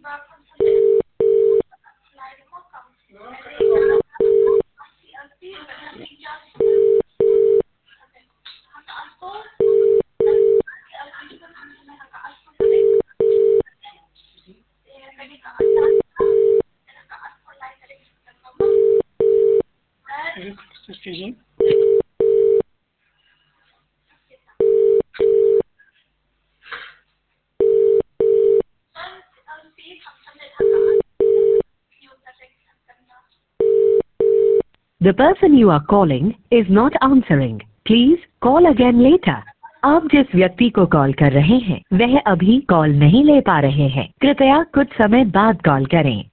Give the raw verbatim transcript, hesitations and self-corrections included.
Speaking. The person you are calling is not answering. Please call again later. आप जिस व्यक्ति को call कर रहे हैं वह अभी कॉल नहीं ले पा रहे हैं। कृपया कुछ समय बाद कॉल करें।